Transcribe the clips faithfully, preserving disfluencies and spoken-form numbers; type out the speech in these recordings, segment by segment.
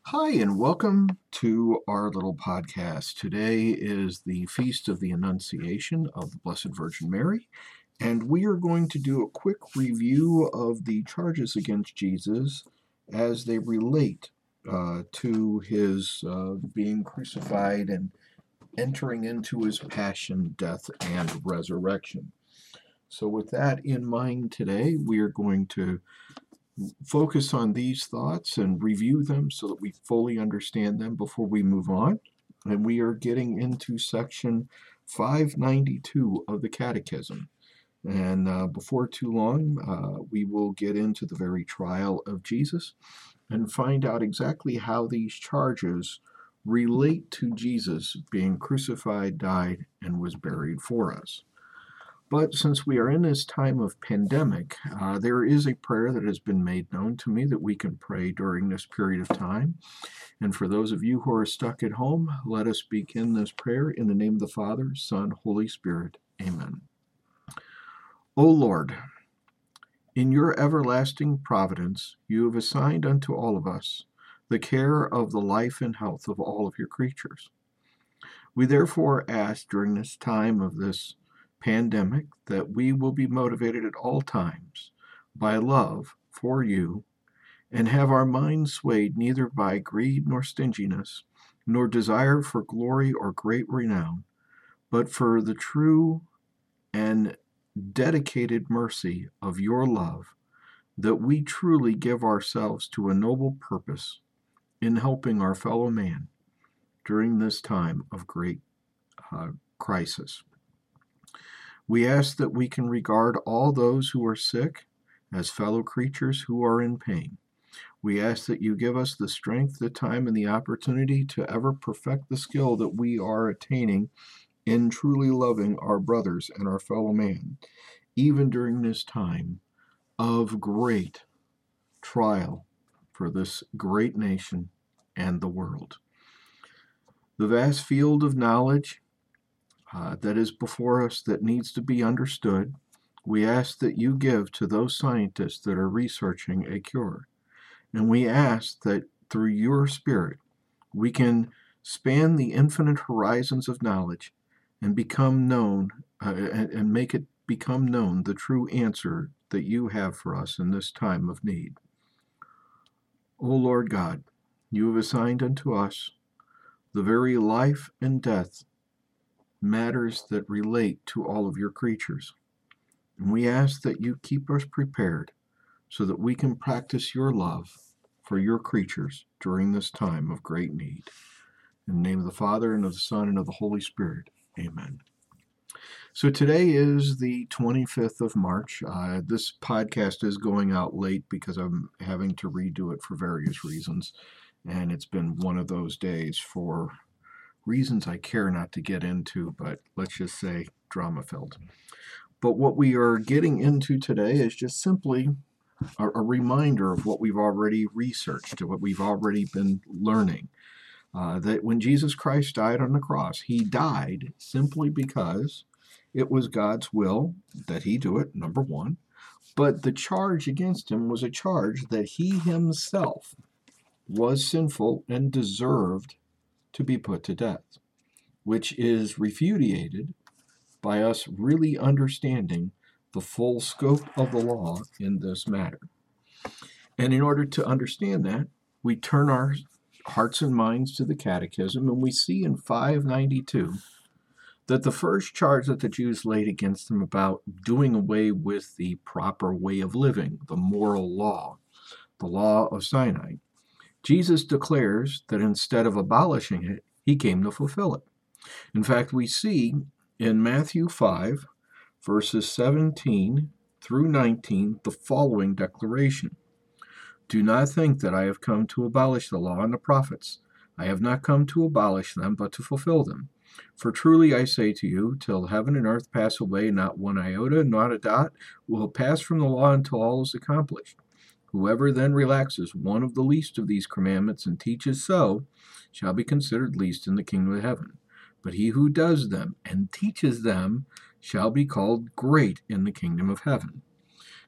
Hi, and welcome to our little podcast. Today is the Feast of the Annunciation of the Blessed Virgin Mary, and we are going to do a quick review of the charges against Jesus as they relate uh, to his uh, being crucified and entering into his passion, death, and resurrection. So, with that in mind today, we are going to focus on these thoughts and review them so that we fully understand them before we move on. And we are getting into section five ninety-two of the Catechism. And uh, before too long, uh, we will get into the very trial of Jesus and find out exactly how these charges relate to Jesus being crucified, died, and was buried for us. But since we are in this time of pandemic, uh, there is a prayer that has been made known to me that we can pray during this period of time. And for those of you who are stuck at home, let us begin this prayer in the name of the Father, Son, Holy Spirit. Amen. O Lord, in your everlasting providence, you have assigned unto all of us the care of the life and health of all of your creatures. We therefore ask during this time of this pandemic that we will be motivated at all times by love for you and have our minds swayed neither by greed nor stinginess, nor desire for glory or great renown, but for the true and dedicated mercy of your love, that we truly give ourselves to a noble purpose in helping our fellow man during this time of great uh, crisis. We ask that we can regard all those who are sick as fellow creatures who are in pain. We ask that you give us the strength, the time, and the opportunity to ever perfect the skill that we are attaining in truly loving our brothers and our fellow man, even during this time of great trial for this great nation and the world. The vast field of knowledge Uh, that is before us that needs to be understood, we ask that you give to those scientists that are researching a cure. And we ask that through your Spirit, we can span the infinite horizons of knowledge and become known uh, and, and make it become known the true answer that you have for us in this time of need. O Lord God, you have assigned unto us the very life and death matters that relate to all of your creatures. And we ask that you keep us prepared so that we can practice your love for your creatures during this time of great need. In the name of the Father, and of the Son, and of the Holy Spirit. Amen. So today is the twenty-fifth of March. Uh, this podcast is going out late because I'm having to redo it for various reasons. And it's been one of those days for reasons I care not to get into, but let's just say drama-filled. But what we are getting into today is just simply a, a reminder of what we've already researched, what we've already been learning. Uh, that when Jesus Christ died on the cross, he died simply because it was God's will that he do it, number one. But the charge against him was a charge that he himself was sinful and deserved to be put to death, which is refuted by us really understanding the full scope of the law in this matter. And in order to understand that, we turn our hearts and minds to the Catechism, and we see in five ninety-two that the first charge that the Jews laid against them about doing away with the proper way of living, the moral law, the law of Sinai, Jesus declares that instead of abolishing it, he came to fulfill it. In fact, we see in Matthew five, verses seventeen through nineteen, the following declaration. Do not think that I have come to abolish the law and the prophets. I have not come to abolish them, but to fulfill them. For truly I say to you, till heaven and earth pass away, not one iota, not a dot, will pass from the law until all is accomplished. Whoever then relaxes one of the least of these commandments and teaches so, shall be considered least in the kingdom of heaven. But he who does them and teaches them shall be called great in the kingdom of heaven.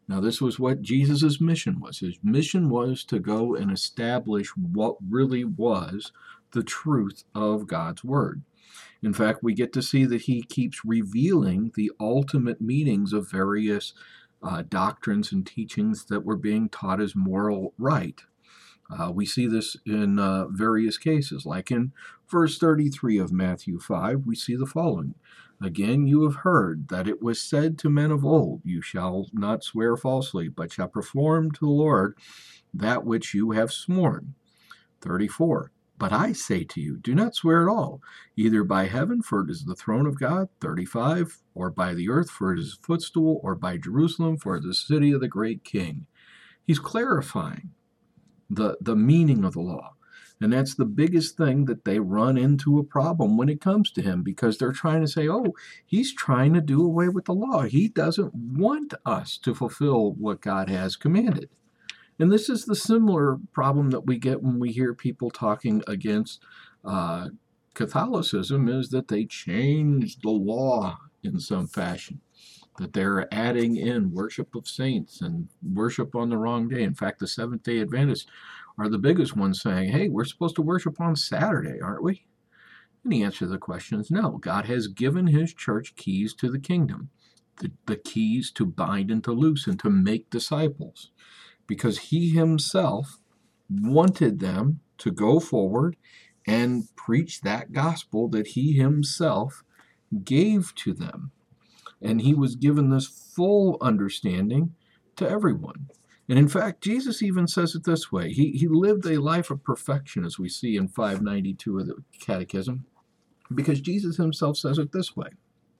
Now, this was what Jesus' mission was. His mission was to go and establish what really was the truth of God's Word. In fact, we get to see that he keeps revealing the ultimate meanings of various uh, doctrines and teachings that were being taught as moral right. Uh, we see this in uh, various cases, like in verse thirty-three of Matthew five, we see the following. Again, you have heard that it was said to men of old, you shall not swear falsely, but shall perform to the Lord that which you have sworn. thirty-four. But I say to you, do not swear at all, either by heaven, for it is the throne of God, thirty-five, or by the earth, for it is his footstool, or by Jerusalem, for it is the city of the great king. He's clarifying the, the meaning of the law. And that's the biggest thing that they run into a problem when it comes to him, because they're trying to say, oh, he's trying to do away with the law. He doesn't want us to fulfill what God has commanded. And this is the similar problem that we get when we hear people talking against uh, Catholicism, is that they change the law in some fashion, that they're adding in worship of saints and worship on the wrong day. In fact, the Seventh-day Adventists are the biggest ones saying, hey, we're supposed to worship on Saturday, aren't we? And the answer to the question is no. God has given his church keys to the kingdom, the, the keys to bind and to loose and to make disciples, because he himself wanted them to go forward and preach that gospel that he himself gave to them. And he was given this full understanding to everyone. And in fact, Jesus even says it this way. He, he lived a life of perfection, as we see in five ninety-two of the Catechism, because Jesus himself says it this way.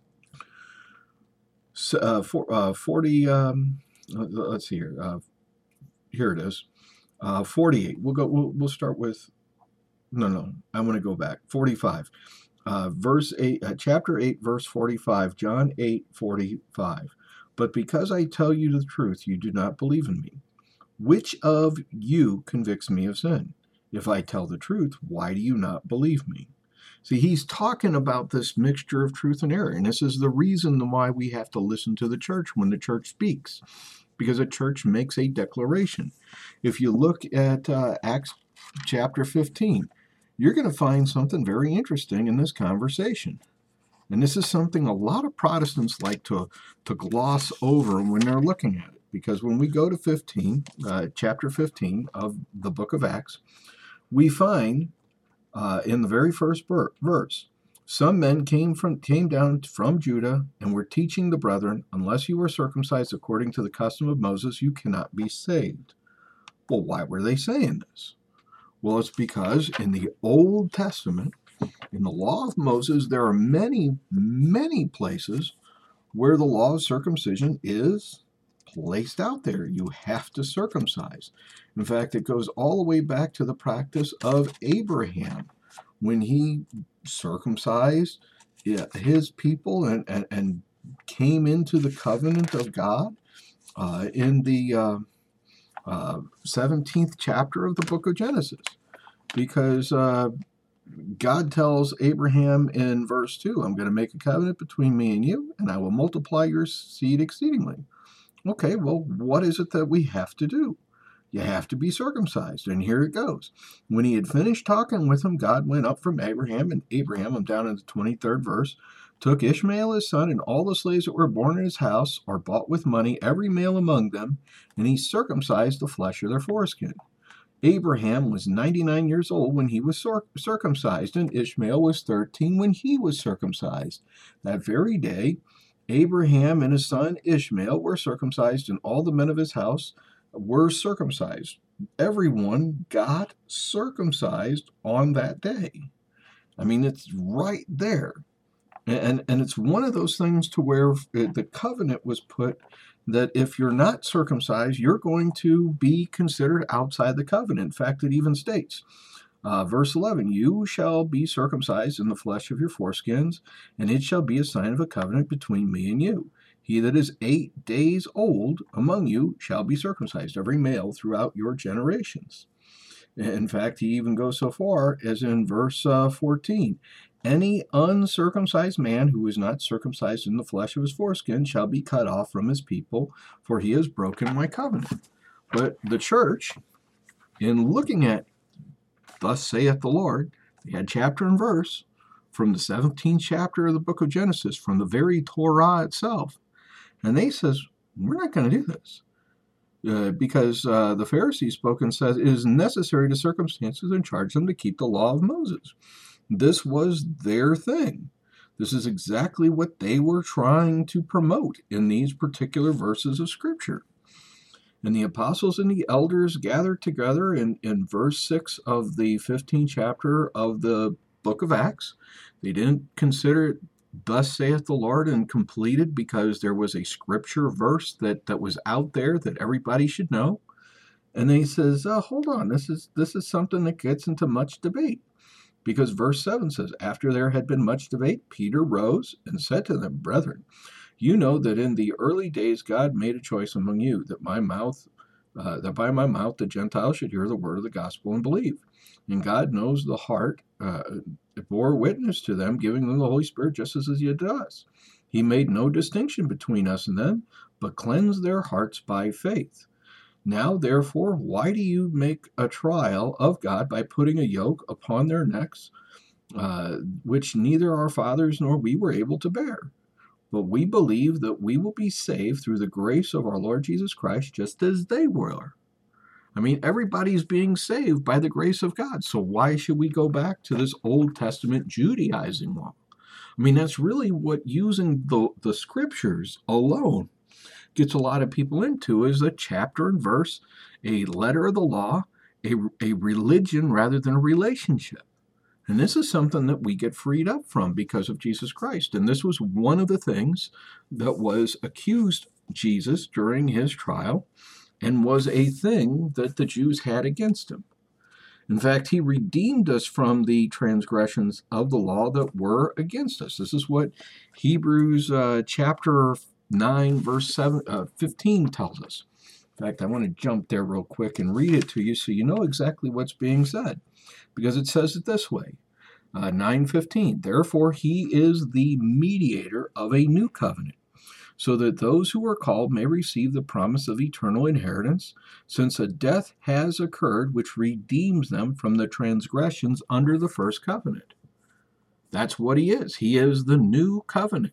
So, uh, for, uh, forty, um, let's see here. Uh, here it is. Uh, forty-eight. We'll go. We'll, we'll start with. No, no. I want to go back. forty-five. Uh, verse eight. Uh, chapter eight, verse forty-five. John eight, forty-five. But because I tell you the truth, you do not believe in me. Which of you convicts me of sin? If I tell the truth, why do you not believe me? See, he's talking about this mixture of truth and error, and this is the reason why we have to listen to the church when the church speaks, because a church makes a declaration. If you look at uh, Acts chapter fifteen, you're going to find something very interesting in this conversation. And this is something a lot of Protestants like to, to gloss over when they're looking at it. Because when we go to fifteen, uh, chapter fifteen of the book of Acts, we find uh, in the very first verse, some men came from came down from Judah and were teaching the brethren, unless you were circumcised according to the custom of Moses, you cannot be saved. Well, why were they saying this? Well, it's because in the Old Testament, in the law of Moses, there are many, many places where the law of circumcision is placed out there. You have to circumcise. In fact, it goes all the way back to the practice of Abraham when he circumcised his people and, and, and came into the covenant of God uh, in the uh, uh, seventeenth chapter of the book of Genesis. Because uh, God tells Abraham in verse two, I'm going to make a covenant between me and you, and I will multiply your seed exceedingly. Okay, well, what is it that we have to do? You have to be circumcised, and here it goes. When he had finished talking with him, God went up from Abraham, and Abraham, I'm down in the twenty-third verse, took Ishmael his son, and all the slaves that were born in his house, or bought with money, every male among them, and he circumcised the flesh of their foreskin. Abraham was ninety-nine years old when he was circumcised, and Ishmael was thirteen when he was circumcised. That very day, Abraham and his son Ishmael were circumcised, and all the men of his house were circumcised. Everyone got circumcised on that day. I mean, it's right there. And, and it's one of those things to where the covenant was put that if you're not circumcised, you're going to be considered outside the covenant. In fact, it even states, uh, verse eleven, you shall be circumcised in the flesh of your foreskins, and it shall be a sign of a covenant between me and you. He that is eight days old among you shall be circumcised, every male throughout your generations. In fact, he even goes so far as in verse uh, fourteen, any uncircumcised man who is not circumcised in the flesh of his foreskin shall be cut off from his people, for he has broken my covenant. But the church, in looking at thus saith the Lord, they had chapter and verse from the seventeenth chapter of the book of Genesis, from the very Torah itself. And they says, we're not going to do this. Uh, because uh, the Pharisees spoke and said, it is necessary to circumstances and charge them to keep the law of Moses. This was their thing. This is exactly what they were trying to promote in these particular verses of Scripture. And the apostles and the elders gathered together in, in verse six of the fifteenth chapter of the book of Acts. They didn't consider it thus saith the Lord and completed because there was a scripture verse that, that was out there that everybody should know. And then he says, oh, hold on, this is this is something that gets into much debate. Because verse seven says, after there had been much debate, Peter rose and said to them, brethren, you know that in the early days God made a choice among you, that my mouth, uh, that by my mouth the Gentiles should hear the word of the gospel and believe. And God knows the heart, uh, it bore witness to them, giving them the Holy Spirit just as he did us. He made no distinction between us and them, but cleansed their hearts by faith. Now, therefore, why do you make a trial of God by putting a yoke upon their necks, uh, which neither our fathers nor we were able to bear? But we believe that we will be saved through the grace of our Lord Jesus Christ, just as they were. I mean, everybody's being saved by the grace of God. So why should we go back to this Old Testament Judaizing law? I mean, that's really what using the, the scriptures alone gets a lot of people into, is a chapter and verse, a letter of the law, a, a religion rather than a relationship. And this is something that we get freed up from because of Jesus Christ. And this was one of the things that was accused Jesus during his trial, and was a thing that the Jews had against him. In fact, he redeemed us from the transgressions of the law that were against us. This is what Hebrews uh, chapter nine, verse seven, uh, fifteen tells us. In fact, I want to jump there real quick and read it to you so you know exactly what's being said. Because it says it this way, uh, nine fifteen, therefore he is the mediator of a new covenant, so that those who are called may receive the promise of eternal inheritance, since a death has occurred which redeems them from the transgressions under the first covenant. That's what he is. He is the new covenant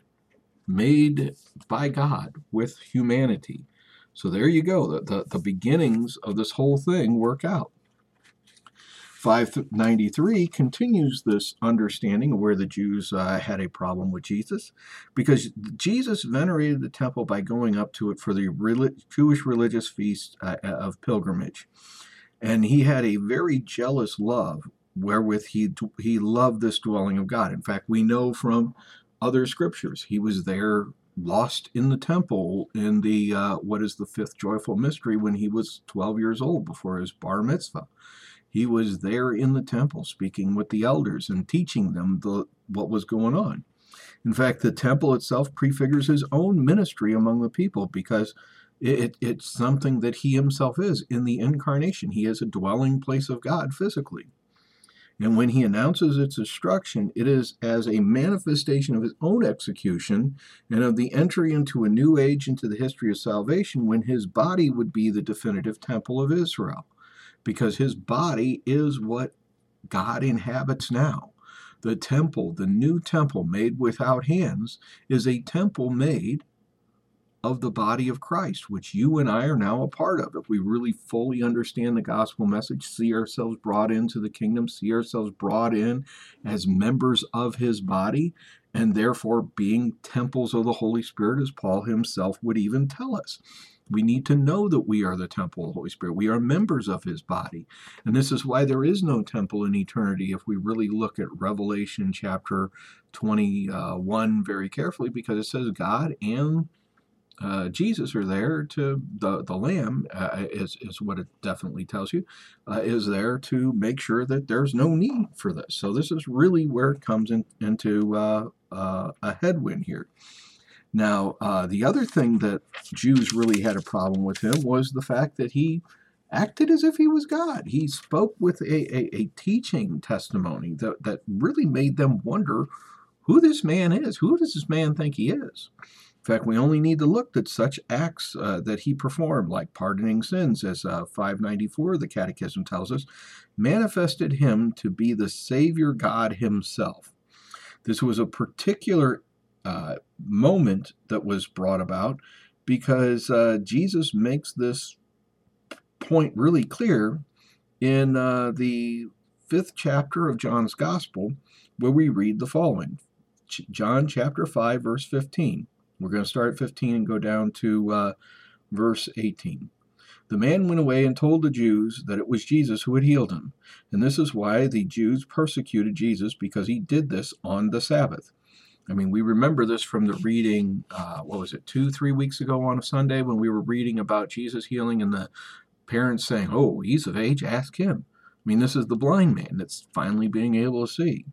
made by God with humanity. So there you go. The, the, the beginnings of this whole thing work out. five ninety-three continues this understanding of where the Jews uh, had a problem with Jesus, because Jesus venerated the temple by going up to it for the relig- Jewish religious feast uh, of pilgrimage. And he had a very jealous love wherewith he, he loved this dwelling of God. In fact, we know from other scriptures, he was there lost in the temple in the, uh, what is the fifth joyful mystery, when he was twelve years old before his bar mitzvah. He was there in the temple speaking with the elders and teaching them the, what was going on. In fact, the temple itself prefigures his own ministry among the people, because it, it's something that he himself is in the incarnation. He is a dwelling place of God physically. And when he announces its destruction, it is as a manifestation of his own execution and of the entry into a new age into the history of salvation, when his body would be the definitive temple of Israel. Because his body is what God inhabits now. The temple, the new temple made without hands, is a temple made of the body of Christ, which you and I are now a part of. If we really fully understand the gospel message, see ourselves brought into the kingdom, see ourselves brought in as members of his body, and therefore being temples of the Holy Spirit, as Paul himself would even tell us. We need to know that we are the temple of the Holy Spirit. We are members of his body. And this is why there is no temple in eternity if we really look at Revelation chapter twenty-one very carefully, because it says God and uh, Jesus are there to, the, the Lamb, uh, is, is what it definitely tells you, uh, is there to make sure that there's no need for this. So this is really where it comes in, into uh, uh, a headwind here. Now, uh, the other thing that Jews really had a problem with him was the fact that he acted as if he was God. He spoke with a, a, a teaching testimony that, that really made them wonder who this man is. Who does this man think he is? In fact, we only need to look at such acts uh, that he performed, like pardoning sins, as uh, five ninety-four of the Catechism tells us, manifested him to be the Savior God himself. This was a particular uh, moment that was brought about because uh, Jesus makes this point really clear in uh, the fifth chapter of John's Gospel, where we read the following. Ch- John chapter five, verse fifteen. We're going to start at fifteen and go down to uh, verse eighteen. The man went away and told the Jews that it was Jesus who had healed him. And this is why the Jews persecuted Jesus, because he did this on the Sabbath. I mean, we remember this from the reading, uh, what was it, two, three weeks ago on a Sunday when we were reading about Jesus healing and the parents saying, oh, he's of age, ask him. I mean, this is the blind man that's finally being able to see.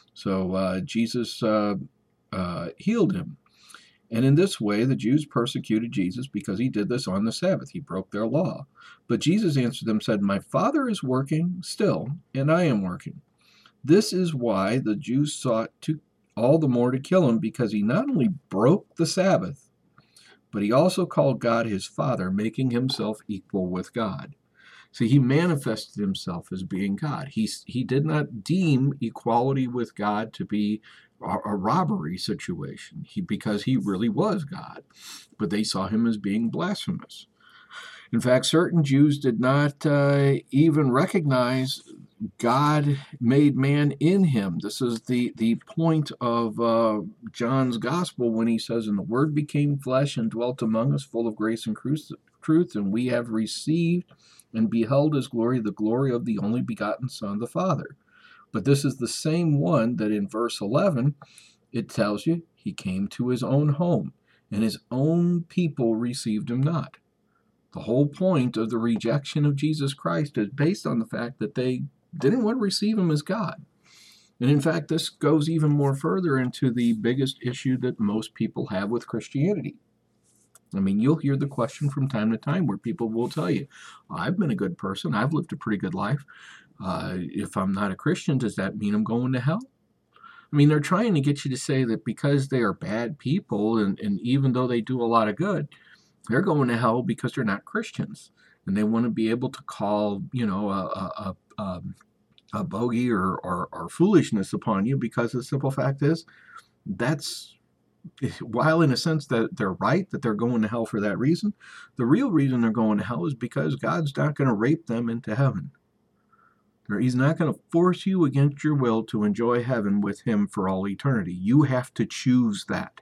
So uh, Jesus uh, uh, healed him. And in this way, the Jews persecuted Jesus because he did this on the Sabbath. He broke their law. But Jesus answered them, said, my Father is working still, and I am working. This is why the Jews sought to all the more to kill him, because he not only broke the Sabbath, but he also called God his Father, making himself equal with God. See, he manifested himself as being God. He, he did not deem equality with God to be a robbery situation he, because he really was God, but they saw him as being blasphemous. In fact, certain Jews did not uh, even recognize God made man in him. This is the, the point of uh, John's Gospel when he says, and the Word became flesh and dwelt among us, full of grace and truth, and we have received and beheld his glory, the glory of the only begotten Son of the Father. But this is the same one that in verse eleven, it tells you he came to his own home, and his own people received him not. The whole point of the rejection of Jesus Christ is based on the fact that they didn't want to receive him as God. And in fact, this goes even more further into the biggest issue that most people have with Christianity. I mean, you'll hear the question from time to time where people will tell you, I've been a good person, I've lived a pretty good life. Uh, if I'm not a Christian, does that mean I'm going to hell? I mean, they're trying to get you to say that because they are bad people, and, and even though they do a lot of good, they're going to hell because they're not Christians. And they want to be able to call, you know, a, a, a, a bogey or, or, or foolishness upon you, because the simple fact is, that's, while in a sense that they're right, that they're going to hell for that reason, the real reason they're going to hell is because God's not going to rape them into heaven. He's not going to force you against your will to enjoy heaven with him for all eternity. You have to choose that.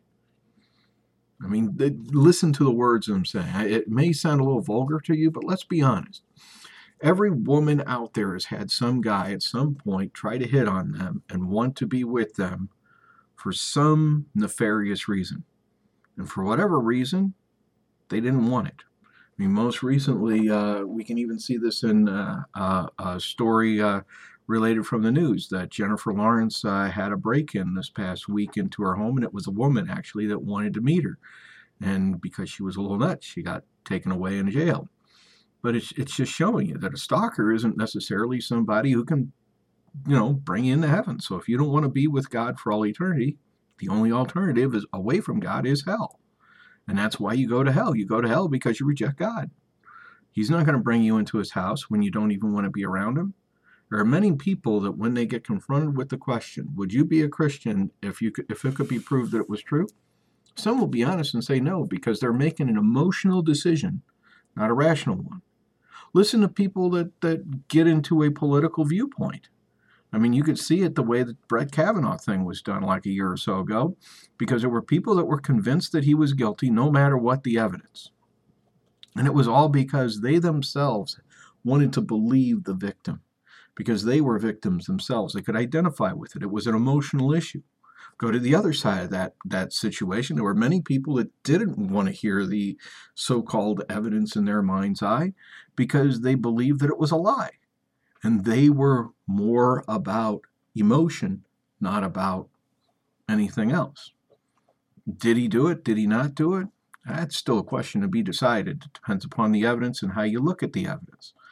I mean, listen to the words I'm saying. It may sound a little vulgar to you, but let's be honest. Every woman out there has had some guy at some point try to hit on them and want to be with them for some nefarious reason. And for whatever reason, they didn't want it. I mean, most recently, uh, we can even see this in uh, uh, a story uh, related from the news that Jennifer Lawrence uh, had a break-in this past week into her home, and it was a woman, actually, that wanted to meet her. And because she was a little nuts, she got taken away in jail. But it's, it's just showing you that a stalker isn't necessarily somebody who can, you know, bring you into heaven. So if you don't want to be with God for all eternity, the only alternative is away from God is hell. And that's why you go to hell. You go to hell because you reject God. He's not going to bring you into his house when you don't even want to be around him. There are many people that when they get confronted with the question, would you be a Christian if you could, if it could be proved that it was true? Some will be honest and say no, because they're making an emotional decision, not a rational one. Listen to people that, that get into a political viewpoint. I mean, you could see it the way that Brett Kavanaugh thing was done like a year or so ago, because there were people that were convinced that he was guilty no matter what the evidence. And it was all because they themselves wanted to believe the victim, because they were victims themselves. They could identify with it. It was an emotional issue. Go to the other side of that, that situation. There were many people that didn't want to hear the so-called evidence in their mind's eye because they believed that it was a lie. And they were more about emotion, not about anything else. Did he do it? Did he not do it? That's still a question to be decided. It depends upon the evidence and how you look at the evidence.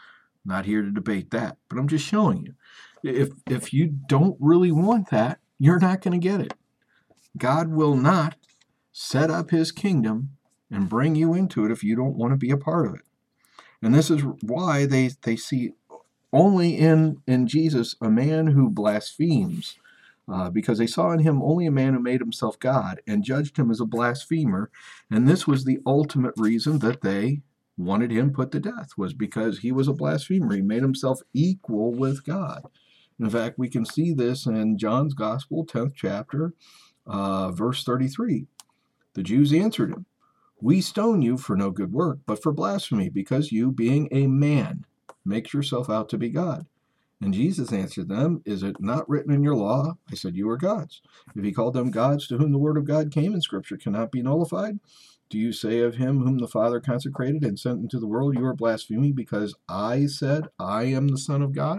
Not here to debate that, but I'm just showing you. If if you don't really want that, you're not going to get it. God will not set up his kingdom and bring you into it if you don't want to be a part of it. And this is why they, they see only in, in Jesus a man who blasphemes, uh, because they saw in him only a man who made himself God and judged him as a blasphemer. And this was the ultimate reason that they wanted him put to death, was because he was a blasphemer. He made himself equal with God. In fact, we can see this in John's Gospel, tenth chapter, uh, verse thirty-three. The Jews answered him, "We stone you for no good work, but for blasphemy, because you, being a man, make yourself out to be God." And Jesus answered them, "Is it not written in your law, I said you are gods? If he called them gods to whom the word of God came, and Scripture cannot be nullified, do you say of him whom the Father consecrated and sent into the world, you are blaspheming because I said I am the Son of God?"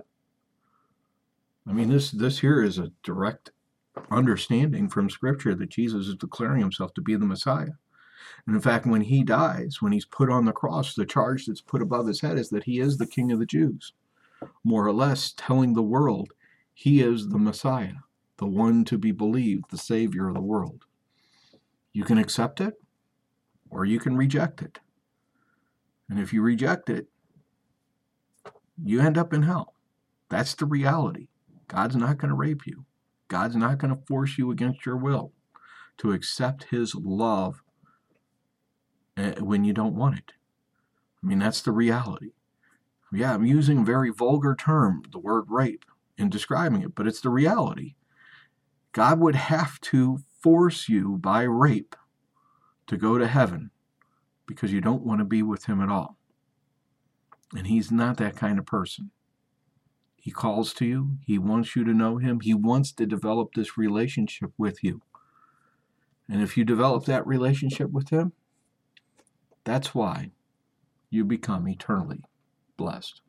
I mean, this, this here is a direct understanding from Scripture that Jesus is declaring himself to be the Messiah. And in fact, when he dies, when he's put on the cross, the charge that's put above his head is that he is the King of the Jews, more or less telling the world he is the Messiah, the one to be believed, the Savior of the world. You can accept it, or you can reject it. And if you reject it, you end up in hell. That's the reality. God's not going to rape you. God's not going to force you against your will to accept his love when you don't want it. I mean, that's the reality. Yeah, I'm using a very vulgar term, the word rape, in describing it, but it's the reality. God would have to force you by rape to go to heaven because you don't want to be with him at all. And he's not that kind of person. He calls to you. He wants you to know him. He wants to develop this relationship with you. And if you develop that relationship with him, that's why you become eternally blessed.